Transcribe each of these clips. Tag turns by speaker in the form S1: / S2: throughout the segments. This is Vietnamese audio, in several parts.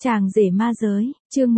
S1: Chàng rể ma giới, chương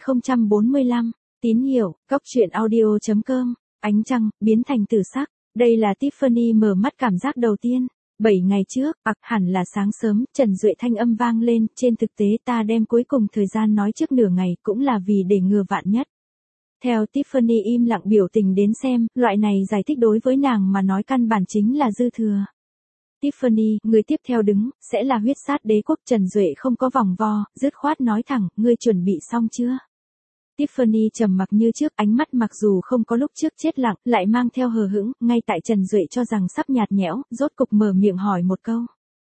S1: 1045, tín hiệu, góc truyện audio.com, ánh trăng, biến thành tử sắc. Đây là Tiffany mở mắt cảm giác đầu tiên. 7 ngày trước, hẳn là sáng sớm, Trần Duệ thanh âm vang lên, trên thực tế ta đem cuối cùng thời gian nói trước nửa ngày cũng là vì để ngừa vạn nhất. Theo Tiffany im lặng biểu tình đến xem, loại này giải thích đối với nàng mà nói căn bản chính là dư thừa. Tiffany, người tiếp theo đứng, sẽ là huyết sát đế quốc. Trần Duệ không có vòng vo, dứt khoát nói thẳng, ngươi chuẩn bị xong chưa? Tiffany trầm mặc như trước, ánh mắt mặc dù không có lúc trước chết lặng, lại mang theo hờ hững, ngay tại Trần Duệ cho rằng sắp nhạt nhẽo, rốt cục mở miệng hỏi một câu.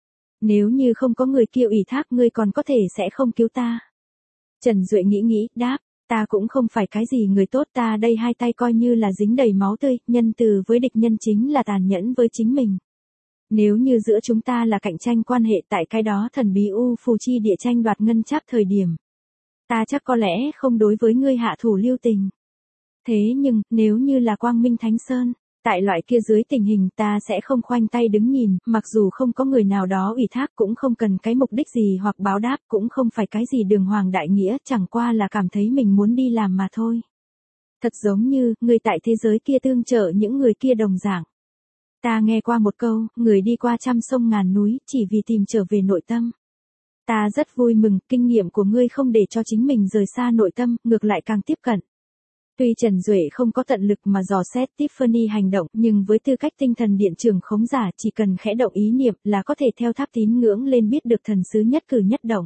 S1: Nếu như không có người kia ủy thác ngươi còn có thể sẽ không cứu ta. Trần Duệ nghĩ, đáp, ta cũng không phải cái gì người tốt, ta đây hai tay coi như là dính đầy máu tươi, nhân từ với địch nhân chính là tàn nhẫn với chính mình. Nếu như giữa chúng ta là cạnh tranh quan hệ tại cái đó thần bí u phù chi địa tranh đoạt ngân tráp thời điểm, ta chắc có lẽ không đối với ngươi hạ thủ lưu tình. Thế nhưng, nếu như là Quang Minh Thánh Sơn, tại loại kia dưới tình hình ta sẽ không khoanh tay đứng nhìn, mặc dù không có người nào đó ủy thác cũng không cần cái mục đích gì hoặc báo đáp cũng không phải cái gì đường hoàng đại nghĩa, chẳng qua là cảm thấy mình muốn đi làm mà thôi. Thật giống như, người tại thế giới kia tương trợ những người kia đồng dạng. Ta nghe qua một câu, người đi qua trăm sông ngàn núi, chỉ vì tìm trở về nội tâm. Ta rất vui mừng, kinh nghiệm của ngươi không để cho chính mình rời xa nội tâm, ngược lại càng tiếp cận. Tuy Trần Duệ không có tận lực mà dò xét Tiffany hành động, nhưng với tư cách tinh thần điện trường khống giả chỉ cần khẽ động ý niệm là có thể theo tháp tín ngưỡng lên biết được thần sứ nhất cử nhất động.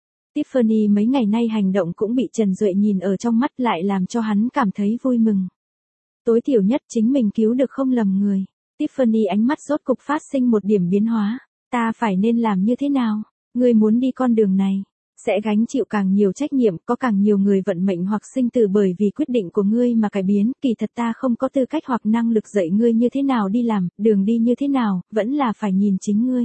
S1: Tiffany mấy ngày nay hành động cũng bị Trần Duệ nhìn ở trong mắt lại làm cho hắn cảm thấy vui mừng. Tối thiểu nhất chính mình cứu được không lầm người. Tiffany ánh mắt rốt cục phát sinh một điểm biến hóa. Ta phải nên làm như thế nào? Ngươi muốn đi con đường này, sẽ gánh chịu càng nhiều trách nhiệm, có càng nhiều người vận mệnh hoặc sinh tử bởi vì quyết định của ngươi mà cải biến. Kỳ thật ta không có tư cách hoặc năng lực dạy ngươi như thế nào đi làm, đường đi như thế nào, vẫn là phải nhìn chính ngươi.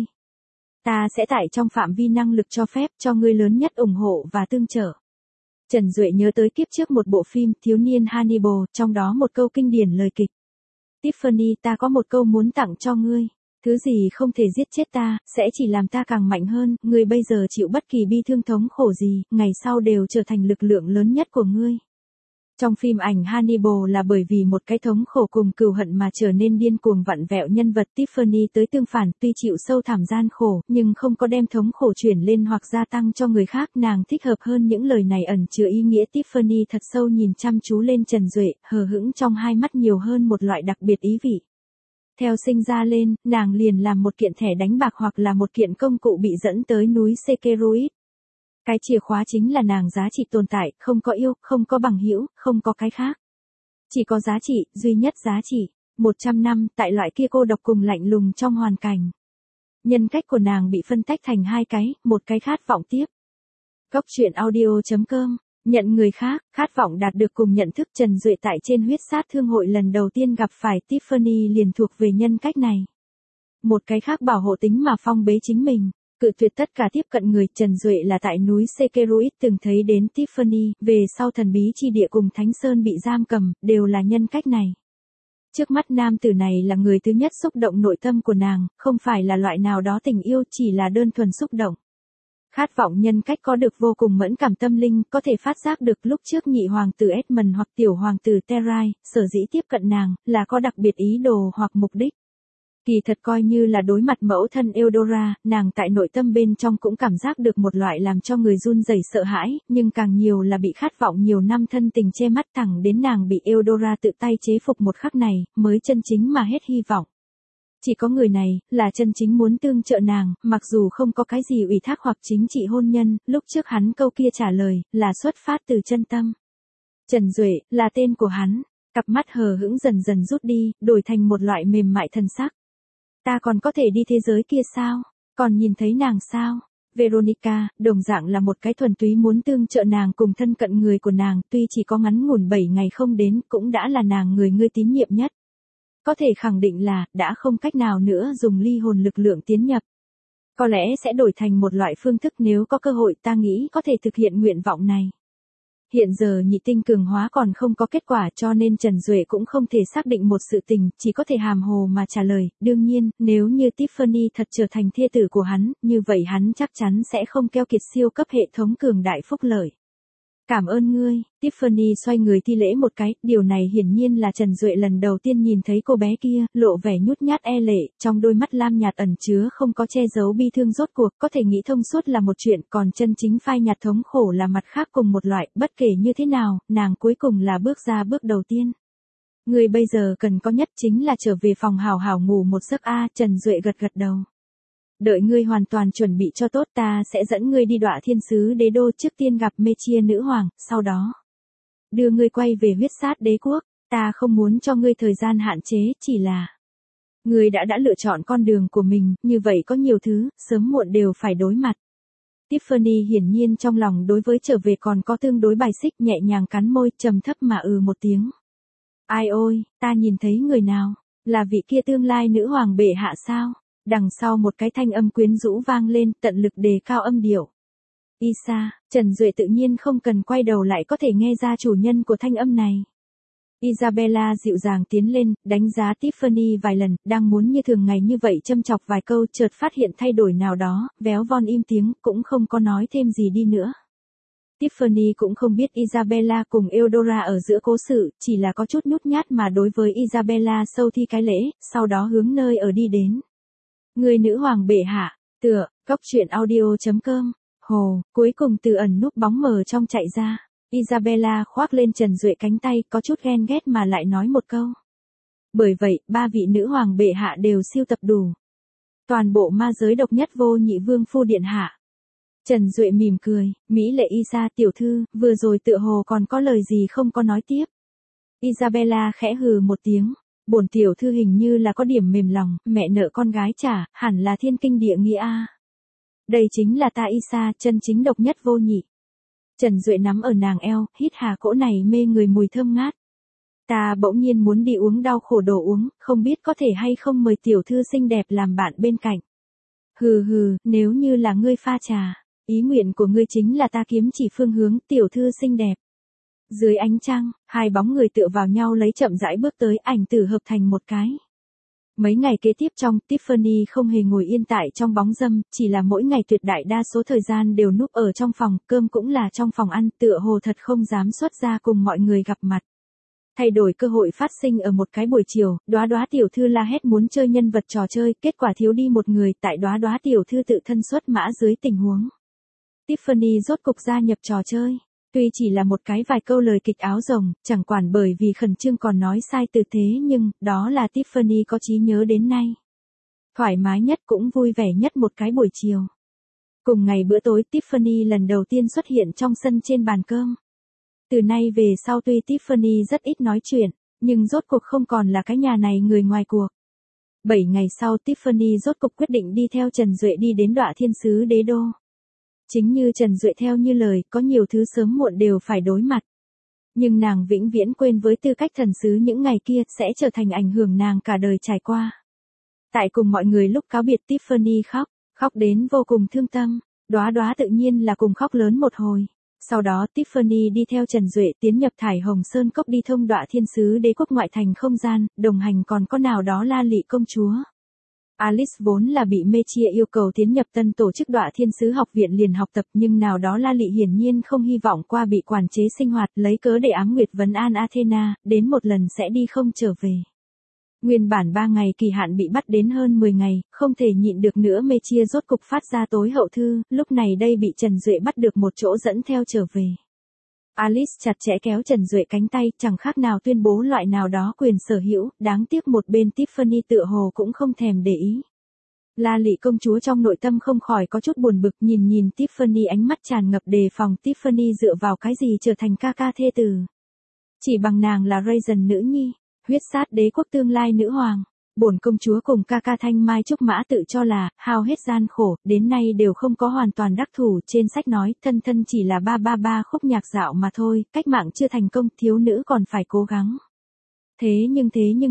S1: Ta sẽ tại trong phạm vi năng lực cho phép cho ngươi lớn nhất ủng hộ và tương trợ. Trần Duệ nhớ tới kiếp trước một bộ phim Thiếu niên Hannibal, trong đó một câu kinh điển lời kịch. Tiffany, ta có một câu muốn tặng cho ngươi. Thứ gì không thể giết chết ta, sẽ chỉ làm ta càng mạnh hơn, ngươi bây giờ chịu bất kỳ bi thương thống khổ gì, ngày sau đều trở thành lực lượng lớn nhất của ngươi. Trong phim ảnh Hannibal là bởi vì một cái thống khổ cùng cừu hận mà trở nên điên cuồng vặn vẹo nhân vật. Tiffany tới tương phản, tuy chịu sâu thảm gian khổ, nhưng không có đem thống khổ chuyển lên hoặc gia tăng cho người khác, nàng thích hợp hơn những lời này ẩn chứa ý nghĩa. Tiffany thật sâu nhìn chăm chú lên Trần Duệ, hờ hững trong hai mắt nhiều hơn một loại đặc biệt ý vị. Theo sinh ra lên, nàng liền làm một kiện thẻ đánh bạc hoặc là một kiện công cụ bị dẫn tới núi Sekeruit. Cái chìa khóa chính là nàng giá trị tồn tại, không có yêu, không có bằng hữu, không có cái khác. Chỉ có giá trị, duy nhất giá trị. 100 năm, tại loại kia cô độc cùng lạnh lùng trong hoàn cảnh. Nhân cách của nàng bị phân tách thành hai cái, một cái khát vọng tiếp. Góc truyện audio.com, nhận người khác, khát vọng đạt được cùng nhận thức. Trần Duệ tại trên huyết sát thương hội lần đầu tiên gặp phải Tiffany liền thuộc về nhân cách này. Một cái khác bảo hộ tính mà phong bế chính mình. Cự tuyệt tất cả tiếp cận người. Trần Duệ là tại núi Sekeruit từng thấy đến Tiffany, về sau thần bí chi địa cùng Thánh Sơn bị giam cầm, đều là nhân cách này. Trước mắt nam tử này là người thứ nhất xúc động nội tâm của nàng, không phải là loại nào đó tình yêu, chỉ là đơn thuần xúc động. Khát vọng nhân cách có được vô cùng mẫn cảm tâm linh, có thể phát giác được lúc trước nhị hoàng tử Edmund hoặc tiểu hoàng tử Terai, sở dĩ tiếp cận nàng, là có đặc biệt ý đồ hoặc mục đích. Kỳ thật coi như là đối mặt mẫu thân Eudora, nàng tại nội tâm bên trong cũng cảm giác được một loại làm cho người run rẩy sợ hãi, nhưng càng nhiều là bị khát vọng nhiều năm thân tình che mắt, thẳng đến nàng bị Eudora tự tay chế phục một khắc này, mới chân chính mà hết hy vọng. Chỉ có người này, là chân chính muốn tương trợ nàng, mặc dù không có cái gì ủy thác hoặc chính trị hôn nhân, lúc trước hắn câu kia trả lời, là xuất phát từ chân tâm. Trần Duệ, là tên của hắn, cặp mắt hờ hững dần dần rút đi, đổi thành một loại mềm mại thần sắc. Ta còn có thể đi thế giới kia sao? Còn nhìn thấy nàng sao? Veronica, đồng dạng là một cái thuần túy muốn tương trợ nàng cùng thân cận người của nàng, tuy chỉ có ngắn ngủn 7 ngày không đến, cũng đã là nàng người ngươi tín nhiệm nhất. Có thể khẳng định là, đã không cách nào nữa dùng ly hồn lực lượng tiến nhập. Có lẽ sẽ đổi thành một loại phương thức nếu có cơ hội, ta nghĩ có thể thực hiện nguyện vọng này. Hiện giờ nhị tinh cường hóa còn không có kết quả cho nên Trần Duệ cũng không thể xác định một sự tình, chỉ có thể hàm hồ mà trả lời, đương nhiên, nếu như Tiffany thật trở thành thê tử của hắn, như vậy hắn chắc chắn sẽ không keo kiệt siêu cấp hệ thống cường đại phúc lợi. Cảm ơn ngươi, Tiffany xoay người thi lễ một cái, điều này hiển nhiên là Trần Duệ lần đầu tiên nhìn thấy cô bé kia, lộ vẻ nhút nhát e lệ, trong đôi mắt lam nhạt ẩn chứa không có che giấu bi thương rốt cuộc, có thể nghĩ thông suốt là một chuyện, còn chân chính phai nhạt thống khổ là mặt khác cùng một loại, bất kể như thế nào, nàng cuối cùng là bước ra bước đầu tiên. Ngươi bây giờ cần có nhất chính là trở về phòng hào hào ngủ một giấc Trần Duệ gật gật đầu. Đợi ngươi hoàn toàn chuẩn bị cho tốt ta sẽ dẫn ngươi đi Đọa Thiên Sứ Đế Đô trước tiên gặp Mê Chia Nữ Hoàng, sau đó đưa ngươi quay về huyết sát đế quốc, ta không muốn cho ngươi thời gian hạn chế, chỉ là ngươi đã lựa chọn con đường của mình, như vậy có nhiều thứ, sớm muộn đều phải đối mặt. Tiffany hiển nhiên trong lòng đối với trở về còn có tương đối bài xích, nhẹ nhàng cắn môi, trầm thấp mà một tiếng. Ai ôi, ta nhìn thấy người nào, là vị kia tương lai nữ hoàng bệ hạ sao? Đằng sau một cái thanh âm quyến rũ vang lên, tận lực đề cao âm điệu. Isa, Trần Duệ tự nhiên không cần quay đầu lại có thể nghe ra chủ nhân của thanh âm này. Isabella dịu dàng tiến lên, đánh giá Tiffany vài lần, đang muốn như thường ngày như vậy châm chọc vài câu, chợt phát hiện thay đổi nào đó, véo von im tiếng, cũng không có nói thêm gì đi nữa. Tiffany cũng không biết Isabella cùng Eudora ở giữa cố sự, chỉ là có chút nhút nhát mà đối với Isabella sâu thi cái lễ, sau đó hướng nơi ở đi đến. Người nữ hoàng bệ hạ, tựa, góc truyện audio.com, hồ, cuối cùng từ ẩn núp bóng mờ trong chạy ra. Isabella khoác lên Trần Duệ cánh tay, có chút ghen ghét mà lại nói một câu. Bởi vậy, ba vị nữ hoàng bệ hạ đều siêu tập đủ. Toàn bộ ma giới độc nhất vô nhị vương phu điện hạ. Trần Duệ mỉm cười, mỹ lệ Isa tiểu thư, vừa rồi tựa hồ còn có lời gì không có nói tiếp. Isabella khẽ hừ một tiếng. Bổn tiểu thư hình như là có điểm mềm lòng, mẹ nợ con gái trả, hẳn là thiên kinh địa nghĩa Đây chính là ta Isa, chân chính độc nhất vô nhị. Trần Duệ nắm ở nàng eo, hít hà cỗ này mê người mùi thơm ngát. Ta bỗng nhiên muốn đi uống đau khổ đồ uống, không biết có thể hay không mời tiểu thư xinh đẹp làm bạn bên cạnh. Hừ hừ, nếu như là ngươi pha trà, ý nguyện của ngươi chính là ta kiếm chỉ phương hướng tiểu thư xinh đẹp. Dưới ánh trăng, hai bóng người tựa vào nhau lấy chậm rãi bước tới, ảnh tử hợp thành một cái. Mấy ngày kế tiếp trong, Tiffany không hề ngồi yên tại trong bóng râm, chỉ là mỗi ngày tuyệt đại đa số thời gian đều núp ở trong phòng, cơm cũng là trong phòng ăn, tựa hồ thật không dám xuất ra cùng mọi người gặp mặt. Thay đổi cơ hội phát sinh ở một cái buổi chiều, Đóa Đóa tiểu thư la hét muốn chơi nhân vật trò chơi, kết quả thiếu đi một người, tại Đóa Đóa tiểu thư tự thân xuất mã dưới tình huống. Tiffany rốt cục gia nhập trò chơi. Tuy chỉ là một cái vài câu lời kịch áo rồng, chẳng quản bởi vì khẩn trương còn nói sai từ thế nhưng, đó là Tiffany có trí nhớ đến nay. Thoải mái nhất cũng vui vẻ nhất một cái buổi chiều. Cùng ngày bữa tối Tiffany lần đầu tiên xuất hiện trong sân trên bàn cơm. Từ nay về sau tuy Tiffany rất ít nói chuyện, nhưng rốt cuộc không còn là cái nhà này người ngoài cuộc. 7 ngày sau Tiffany rốt cục quyết định đi theo Trần Duệ đi đến Đọa Thiên Sứ Đế Đô. Chính như Trần Duệ theo như lời, có nhiều thứ sớm muộn đều phải đối mặt. Nhưng nàng vĩnh viễn quên với tư cách thần sứ những ngày kia sẽ trở thành ảnh hưởng nàng cả đời trải qua. Tại cùng mọi người lúc cáo biệt Tiffany khóc đến vô cùng thương tâm, Đóa Đóa tự nhiên là cùng khóc lớn một hồi. Sau đó Tiffany đi theo Trần Duệ tiến nhập Thải Hồng Sơn Cốc đi thông Đọa Thiên Sứ Đế quốc ngoại thành không gian, đồng hành còn có nào đó La Lị công chúa. Alice vốn là bị Mê Chia yêu cầu tiến nhập tân tổ chức Đọa Thiên Sứ học viện liền học tập nhưng nào đó La Lị hiển nhiên không hy vọng qua bị quản chế sinh hoạt lấy cớ để ám nguyệt vấn an Athena, đến một lần sẽ đi không trở về. Nguyên bản 3 ngày kỳ hạn bị bắt đến hơn 10 ngày, không thể nhịn được nữa Mê Chia rốt cục phát ra tối hậu thư, lúc này đây bị Trần Duệ bắt được một chỗ dẫn theo trở về. Alice chặt chẽ kéo Trần Duệ cánh tay, chẳng khác nào tuyên bố loại nào đó quyền sở hữu, đáng tiếc một bên Tiffany tựa hồ cũng không thèm để ý. La Lị công chúa trong nội tâm không khỏi có chút buồn bực nhìn Tiffany ánh mắt tràn ngập đề phòng Tiffany dựa vào cái gì trở thành ca ca thê tử. Chỉ bằng nàng là Raisin nữ nhi, huyết sát đế quốc tương lai nữ hoàng. Bổn công chúa cùng ca ca Thanh Mai Trúc Mã tự cho là, hao hết gian khổ, đến nay đều không có hoàn toàn đắc thủ, trên sách nói, thân chỉ là ba khúc nhạc dạo mà thôi, cách mạng chưa thành công, thiếu nữ còn phải cố gắng. Thế nhưng,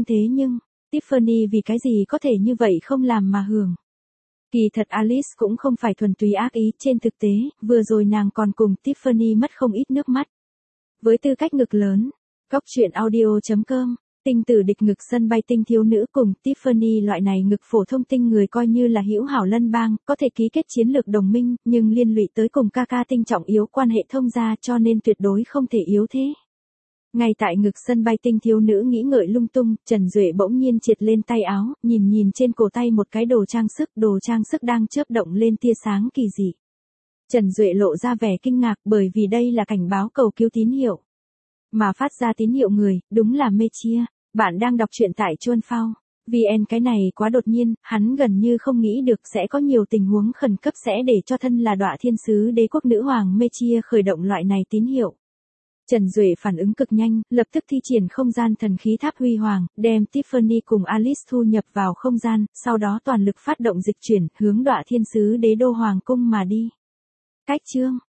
S1: Tiffany vì cái gì có thể như vậy không làm mà hưởng. Kỳ thật Alice cũng không phải thuần túy ác ý, trên thực tế, vừa rồi nàng còn cùng Tiffany mất không ít nước mắt. Với tư cách ngực lớn, Cóc truyện audio.com, tinh tử địch ngực sân bay tinh thiếu nữ cùng Tiffany loại này ngực phổ thông tinh người coi như là hữu hảo lân bang, có thể ký kết chiến lược đồng minh, nhưng liên lụy tới cùng ca tinh trọng yếu quan hệ thông gia cho nên tuyệt đối không thể yếu thế. Ngay tại ngực sân bay tinh thiếu nữ nghĩ ngợi lung tung, Trần Duệ bỗng nhiên triệt lên tay áo, nhìn trên cổ tay một cái đồ trang sức đang chớp động lên tia sáng kỳ dị. Trần Duệ lộ ra vẻ kinh ngạc bởi vì đây là cảnh báo cầu cứu tín hiệu. Mà phát ra tín hiệu người, đúng là Mê Chia. Bạn đang đọc truyện tại Chuan Phao. VN cái này quá đột nhiên, hắn gần như không nghĩ được sẽ có nhiều tình huống khẩn cấp sẽ để cho thân là Đọa Thiên Sứ Đế quốc nữ hoàng Mê Chia khởi động loại này tín hiệu. Trần Duệ phản ứng cực nhanh, lập tức thi triển không gian thần khí tháp huy hoàng, đem Tiffany cùng Alice thu nhập vào không gian, sau đó toàn lực phát động dịch chuyển, hướng Đọa Thiên Sứ Đế đô hoàng cung mà đi. Cách chương